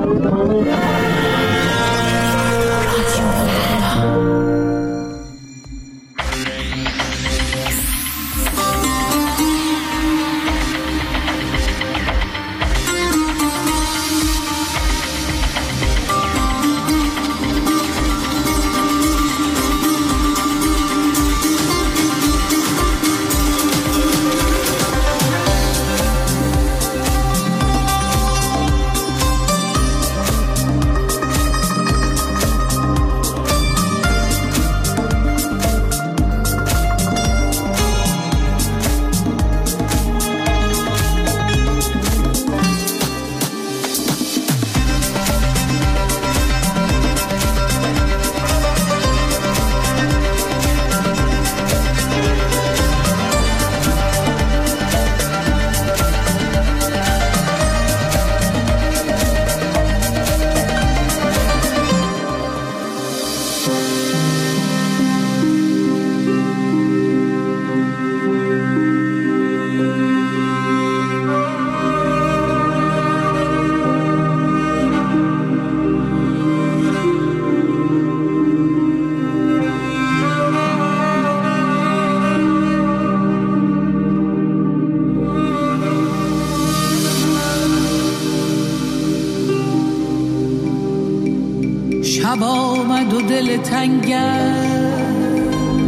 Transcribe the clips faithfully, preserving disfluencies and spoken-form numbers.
شب آمد و دل تنگم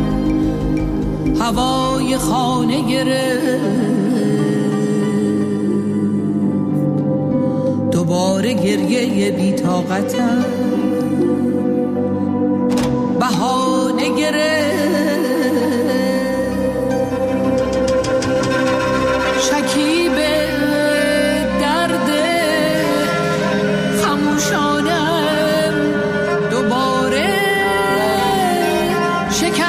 هوای خانه گرفت، دوباره گریه بی طاقتم بهانه گرفت. شکیب درد خموشانم دوباره شکست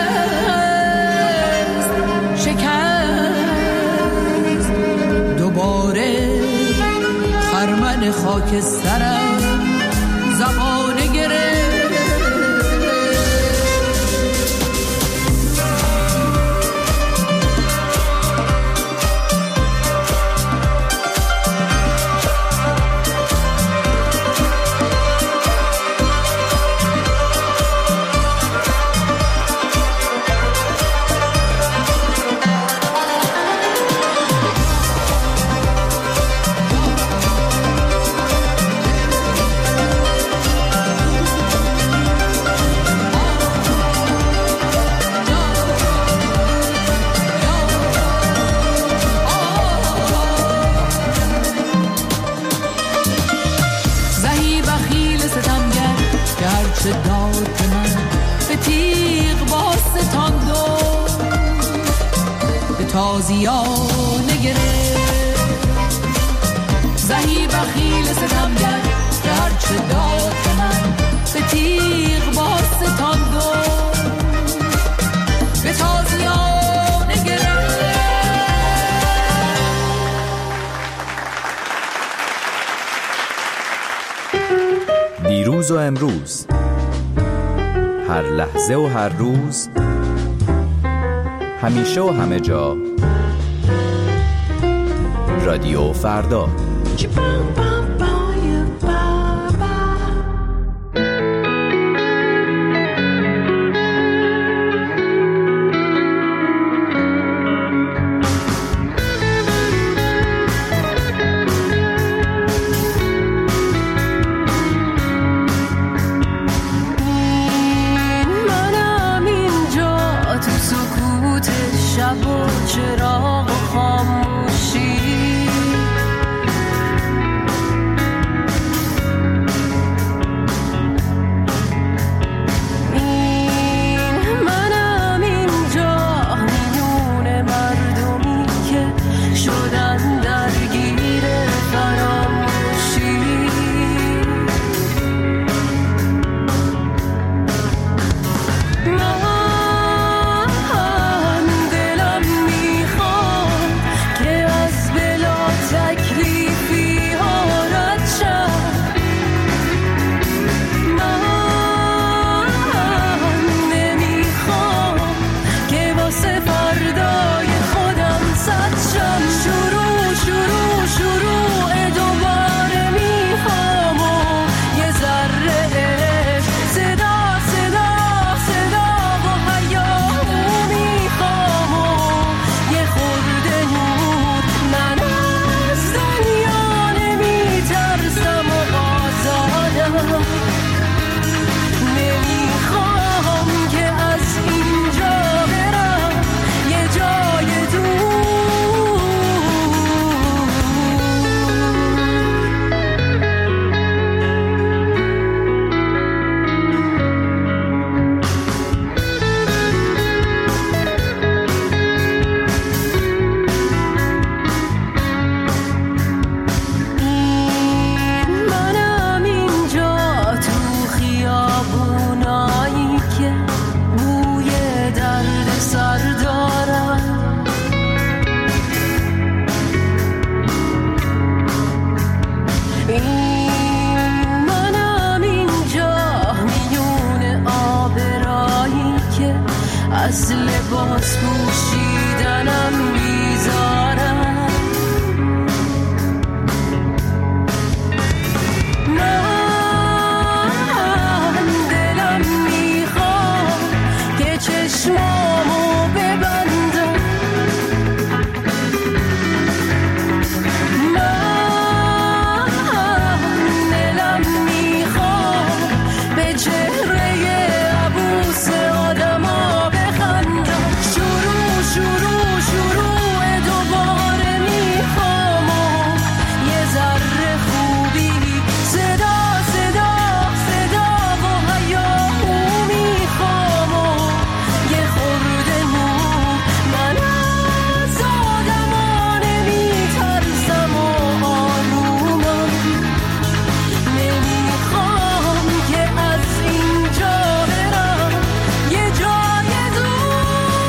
شکست، دوباره خرمن خاکسترم زبانه گرفت. تازیانه گرفت زهی بخیل ستمگر که هرچه داد به من به تیغ با ستاند و به تازیانه گرفت. دیروز و امروز، هر لحظه و هر روز، همیشه و همه جا، رادیو فردا. منم اینجا میون آب راهی که از لباس پوشیدنم میذارم. من دلم میخواد که چشمامو ببندم، من دلم میخواد به چهره عبوس آدما بخندم. شروع شروع شروع دوباره میخوام یه ذره خوبی، صدا صدا صدا و هیاهو میخوام یه خورده نور. من از آدما نمیترسم و آرومم، نمیخوام که از اینجا برم یه جای دور.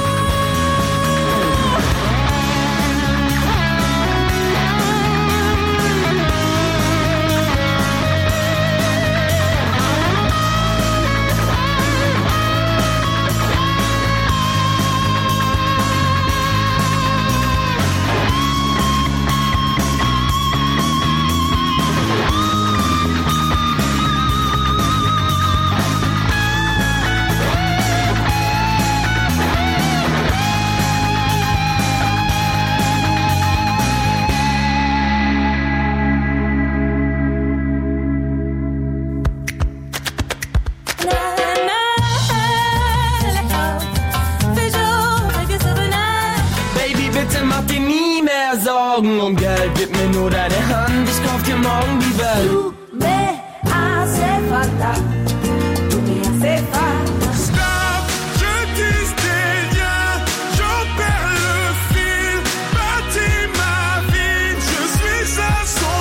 Baby, bitte mach dir nie mehr Sorgen um Geld. Gib mir nur deine Hand, ich kauf dir morgen die Welt. Tú me hace falta, tú me hace falta. Stop, je distingue, je perds le fil. Bâtis ma vie, je suis à son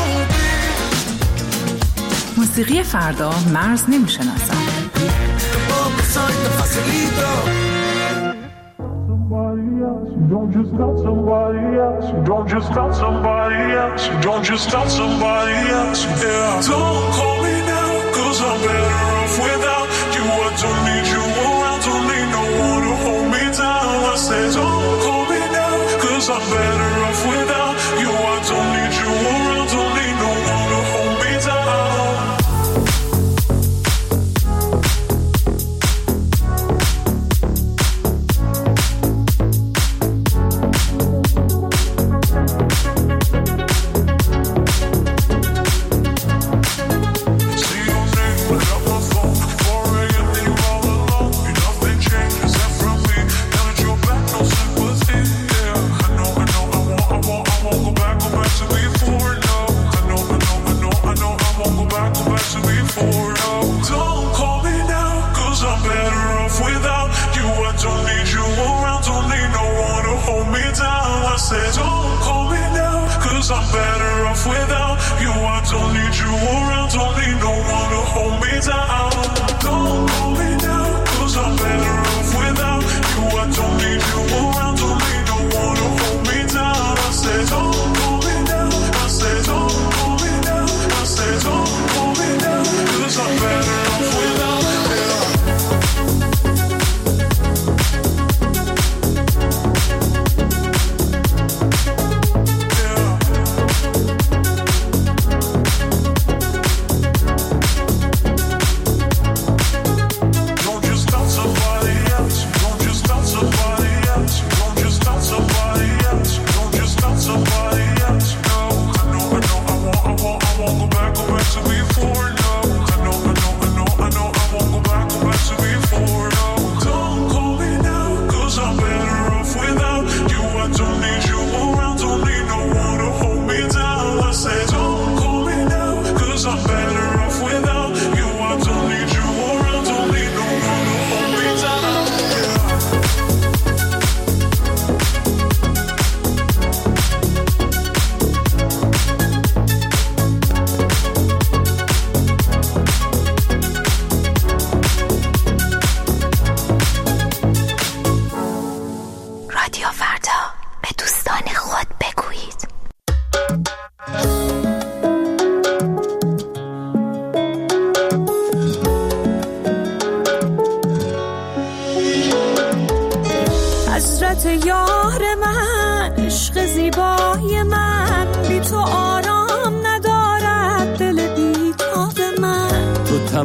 beat. موسیقی فردا مرز نمیشناسد. You don't just got somebody else. You don't just got somebody else. You don't just got somebody else. Yeah. Don't call me now, cause I'm better off without you. I don't need you around. Don't need no one to hold me down. I said don't call me now, cause I'm better off without you. I don't need you around. Don't need no one to hold me down.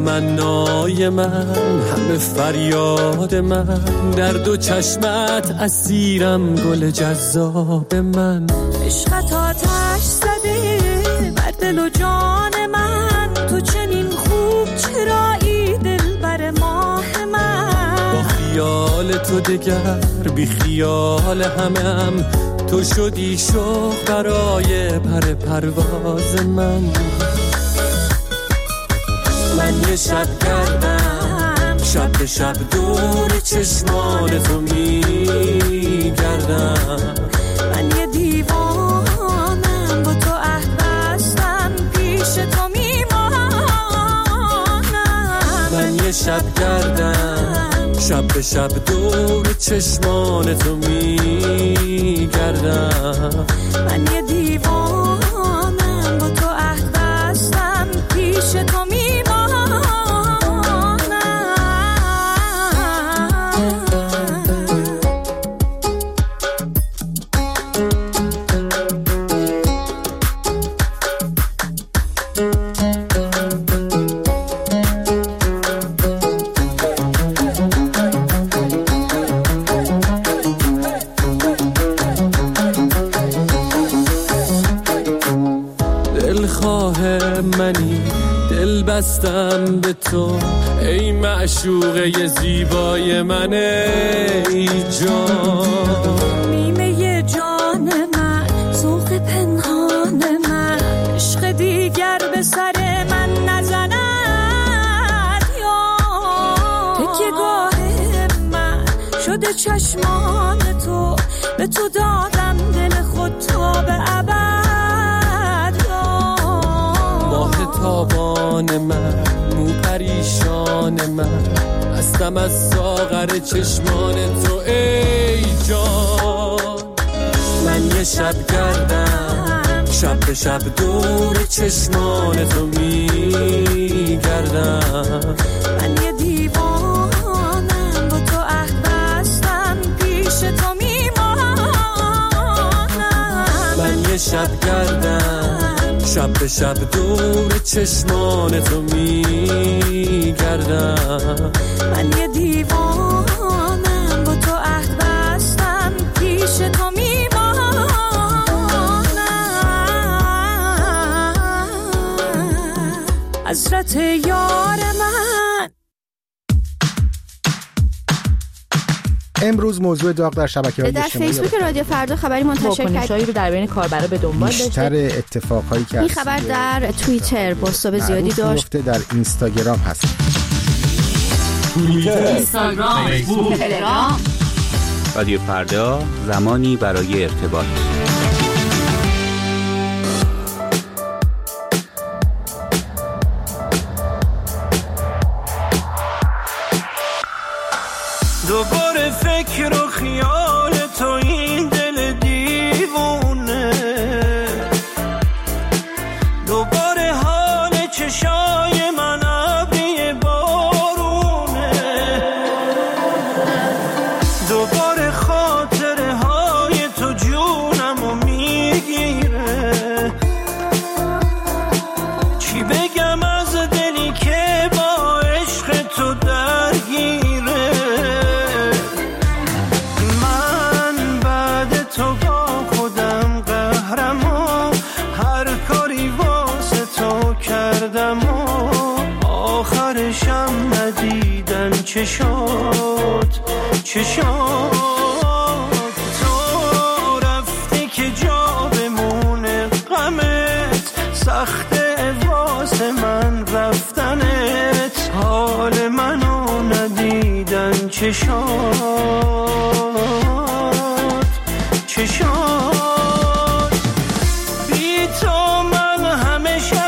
تمنای من، همه فریاد من، در دو چشمت اسیرم گل جذاب من. عشقت آتش زده بر دل و جان من، تو چنین خوب چرایی دل بر ماه من. با خیال تو دگر بی خیال همم، تو شدی شوق برای پر پرواز من. من یه شب گردم، شب به شب دور چشمان تو میگردم. من یه دیوانم با تو عهد بستم، پیش تو میمانم. من یه شب گردم، شب به شب دور چشمان تو میگردم. من یه دیوانم با تو عهد بستم، پیش تو میمانم. بستم به تو ای معشوقه زیبای من، ای جان نیمه جان من، ذوق پنهان من، عشق دیگر به سر من نزند یا تکیه گاه من شده چشمان تو، به تو دادم دل خود تا به ابد. ماه تابان من، مو پریشان من، هستم از ساغر چشمان تو ای جان. من یه شب گردم، شب به شب دور چشمان تو میگردم. من یه دیوانم با تو عهد بستم، پیش تو میمانم. من یه شب گردم، شب به شب دور چشمان تو میگردم. من یه دیوانم با تو عهد بستم، پیش تو میمانم. حضرت یار من. امروز موضوع داغ در شبکه‌های در اجتماعی فیسبوک رادیو فردا خبری منتشر کرد رو در بین کاربرا به دنبال داشته. بیشتر اتفاقایی که این خبر در توییتر بازتاب زیادی داشت، در اینستاگرام هست. توییتر، اینستاگرام، فیسبوک، تلگرام. رادیو فردا، زمانی برای ارتباط. دوباره فکر و خیال تو این دل دیوونه، دوباره حال چشای من ابری بارونه، دوباره خاطره های تو جونمو میگیره. چی بگم از دلی که با عشق تو درگیره. آخرشم ندیدن چه شد چه شد. تو رفتی که جا بمونه غمت، سخته واسه من رفتنت. حال منو ندیدن چه شد چه شد. بی تو من همیشه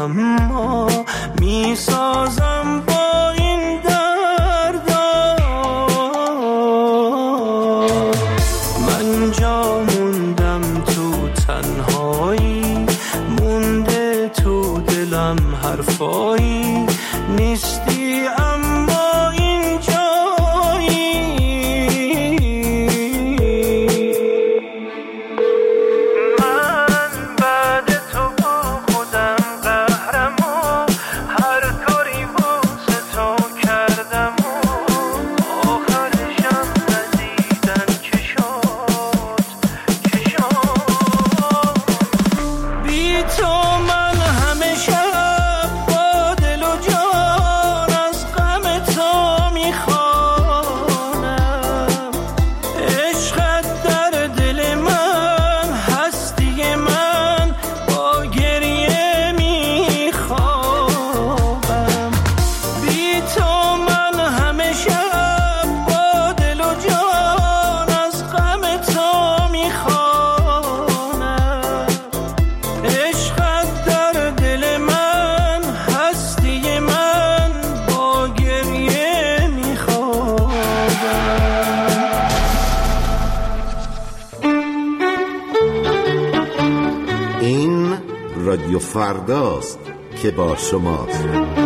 اما میسازم با این دردا. من جا موندم تو تنهایی، مونده تو دلم حرفایی، نیستی اما این جایی. من بعد تو با خودم قهرم و هر کاری واسه تو کردم و آخرشم ندیدن که شد که شد. بی تو من همه شب با دل و جان از غم تو میخوانم. عشقت در دل من، هستی من، با گریه میخوابم. بی تو من همه شب با دل و جان از غم تو میخوانم. عشقت در دل من، هستی من، با گریه میخوابم. این رادیو فرداست که با شماست.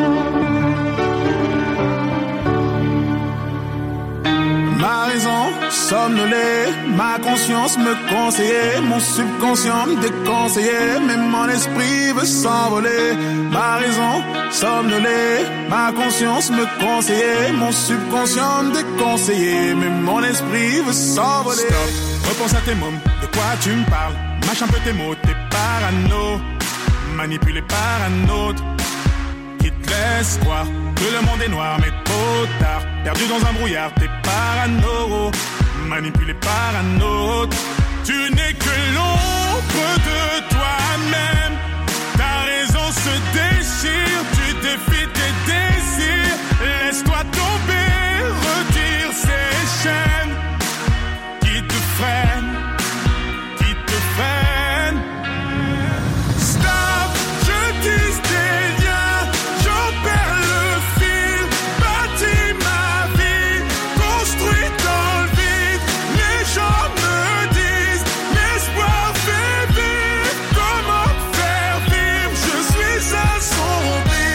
Ma raison somnolait, ma conscience me conseillait, mon subconscient me déconseillait, mais mon esprit veut s'envoler. Ma raison somnolait, ma conscience me conseillait, mon subconscient me déconseillait, mais mon esprit veut s'envoler. Stop, repense à tes mômes, de quoi tu me parles? Mâche un peu tes mots, t'es parano, manipulé par un autre qui te laisse croire que le monde est noir, mais trop tard. Perdu dans un brouillard, t'es parano, manipulé par un autre. Tu n'es que l'ombre de toi-même. Ta raison se déchire, tu défies tes désirs. Laisse-toi tomber, retire ces chaînes qui te freinent, qui te freinent. Stop, je dis des liens, j'en perds le fil. Bâtis ma vie, construit dans le vide. Les gens me disent, l'espoir fait vivre. Comment faire vivre? Je suis assombri.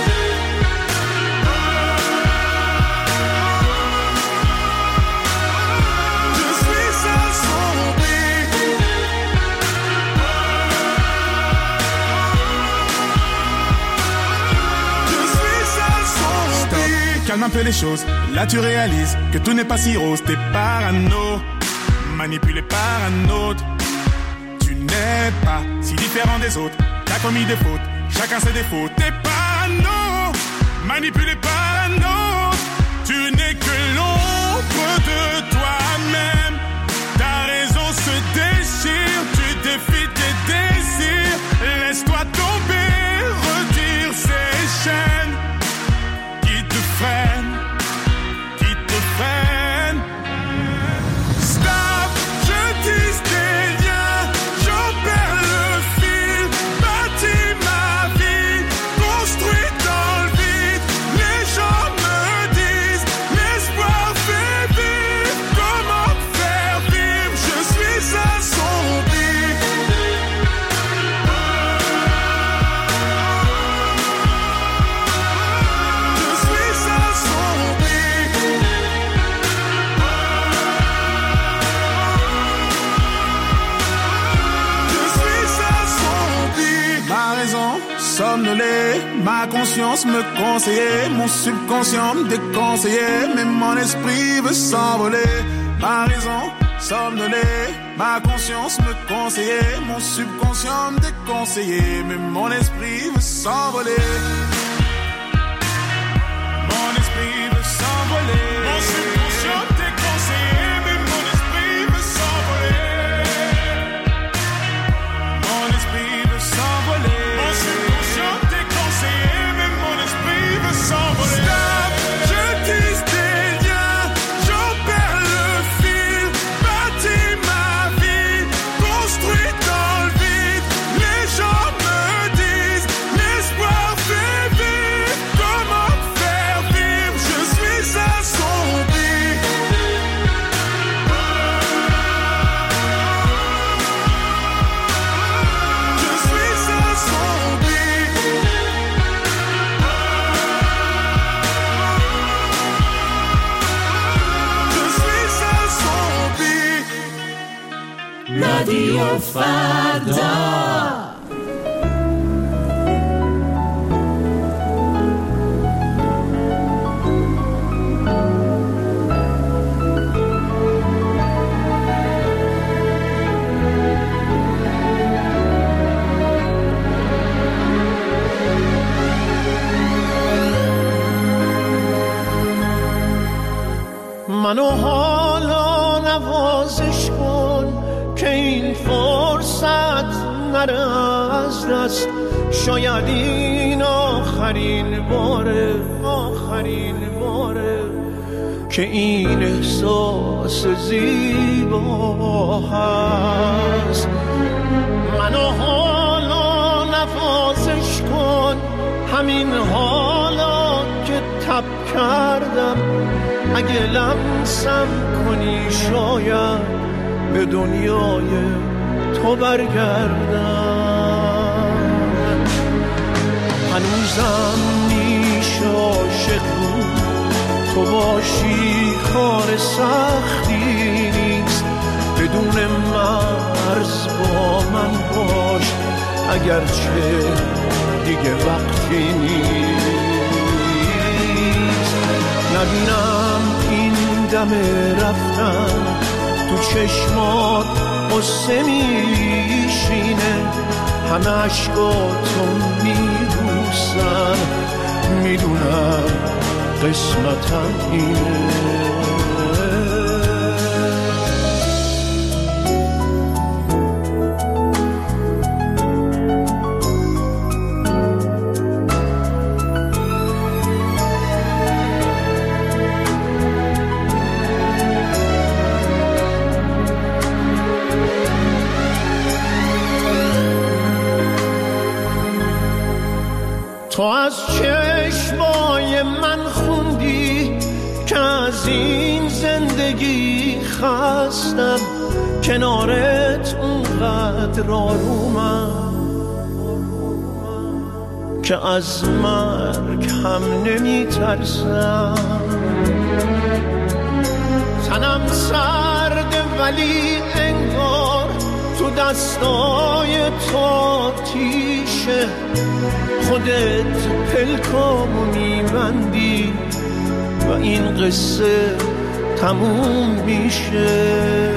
Je suis assombri. Je suis assombri. Stop, calme un peu les choses. Là tu réalises que tout n'est pas si rose. T'es parano, manipulé par un autre. Tu n'es pas si différent des autres. T'as commis des fautes, chacun ses défauts. T'es parano, manipulé par un autre. Tu n'es que l'ombre de toi-même. Ta raison se déchire, tu défies tes désirs. Laisse-toi tomber, retire ces chaînes qui te freinent, qui te freinent. Stop, je tisse des liens, j'en perds le fil. Bâtis ma vie, construit dans le vide. Les gens me disent, l'espoir fait vivre. Comment faire vivre? Je suis assombri. Je suis assombri. Je suis assombri. Ma raison somnolait, ma conscience me conseillait, mon subconscient me déconseillait, mais mon esprit veut s'envoler. Ma raison somnolait, ma conscience me conseillait, mon subconscient me déconseillait, mais mon esprit veut s'envoler. Mon esprit veut s'envoler. Mon subconscient déconseillé, mais mon esprit veut s'envoler. Mon esprit veut s'envoler. Mon subconscient déconseillé, mais mon esprit veut s'envoler. Stop, je tisse des liens, j'en perds le fil. Bâtis ma vie, construit dans le vide. Les gens me disent, l'espoir فردا. منو حالا نوازش کن که این فرصت نره از دست. شاید این آخرین باره آخرین باره که این احساس زیبا هست. منو حالا نوازش کن، همین حالا که تب کردم. اگه لمسم کنی شاید به دنیای تو برگردم. هنوزم میشه عاشق بود تو باشی، کار سختی نیست. بدون مرز با من باش، اگرچه دیگه وقتی نیست. نبینم این دم رفتن تو چشمات قصه میشینه. همه عشقاتو میبوسن، میدونم قسمتم اینه. تو از چشمای من خوندی که از این زندگی خستم. کنارت اونقدر آرومم که از مرگ هم نمی ترسم. تنم سرده ولی انگار تو دستای تو آتیشه. خودت پلکامو میبندی و این قصه تموم میشه.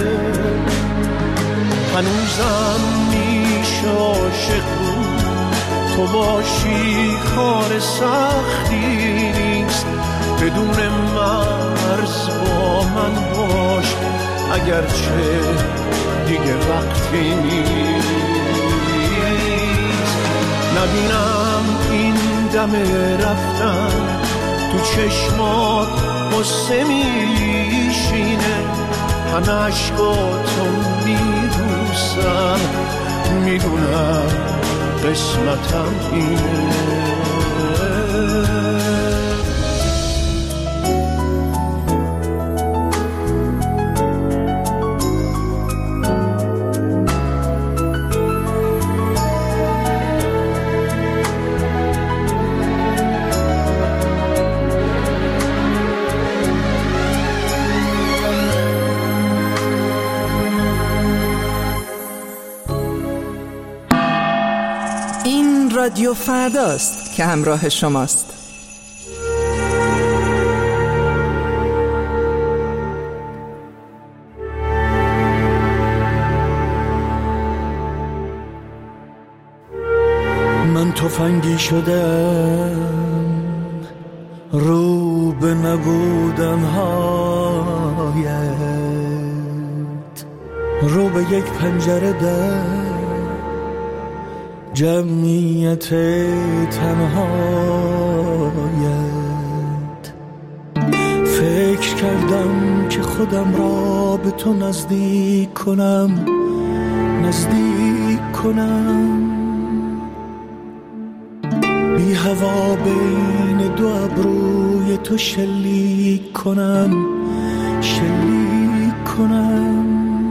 هنوزم میشه عاشق بود تو باشی، کار سختی نیست. بدون مرز با من باش، اگرچه دیگه وقتی نیست. نبینم این دم رفتن تو چشمات قصه میشینه. همه عشقاتو میبوسم، میدونم قسمتم اینه. رادیو فرداست که همراه شماست. من تفنگی شدم رو به نبودن هایت، رو به یک پنجره در جمعیت تنهایت. فکر کردم که خودم را به تو نزدیک کنم، نزدیک کنم. بی هوا بین دو ابروی تو شلیک کنم، شلیک کنم.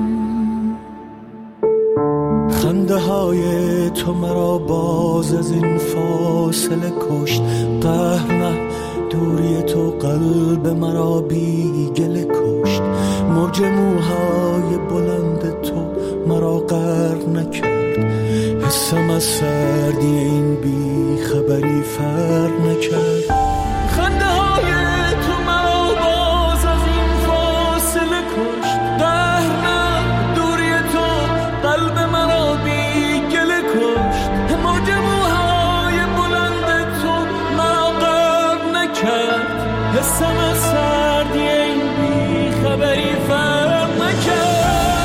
خنده های تو مرا باز از این فاصله کشت. قهر نه دوری تو قلب مرا بی گله کشت. موج موهای بلند تو مرا غرق نکرد. حسم از سردی این بی خبری فرق نکرد. خنده های تو مرا باز از این فاصله کشت. دهر نه دوری تو قلب مرا بی گله کشت. موج موهای بلند تو مرا غرق نکرد. حسم از سردی این بی خبری فرق نکرد.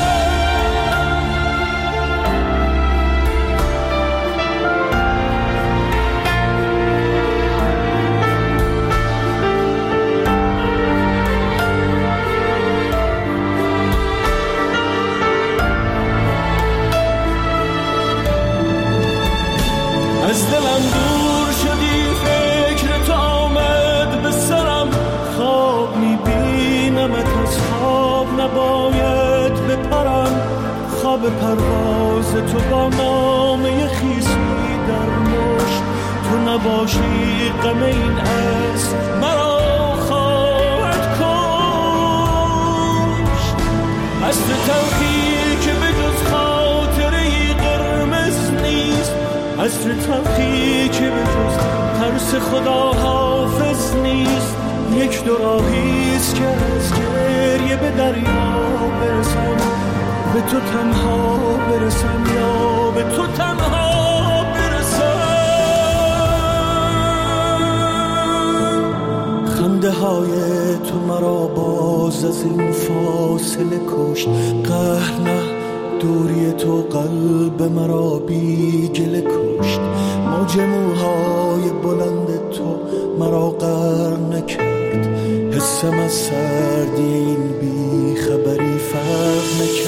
از دلم دور شدی فکر تو آمد به سرم. خواب میبینمت از خواب نباید بپرم. خواب پرواز تو با نامه خیسی در مشت. تو نباشی غم این از مرا خواهد کشت. از تو تلخی که به جز خاطره‌ای قرمز نیست. از تو تلخی که به جز ترس خدا حافظ نیست. یک دو راهیست که از گریه به دریا برسم. به تو تنها برسم یا به تو تنها برسم. خنده های تو مرا باز از این فاصله کشت. قهر نه دوری تو قلب مرا بی گله کشت. موج موهای بلند تو مرا غرق نکرد. حسم از سردی این بی خبری فرق نکرد.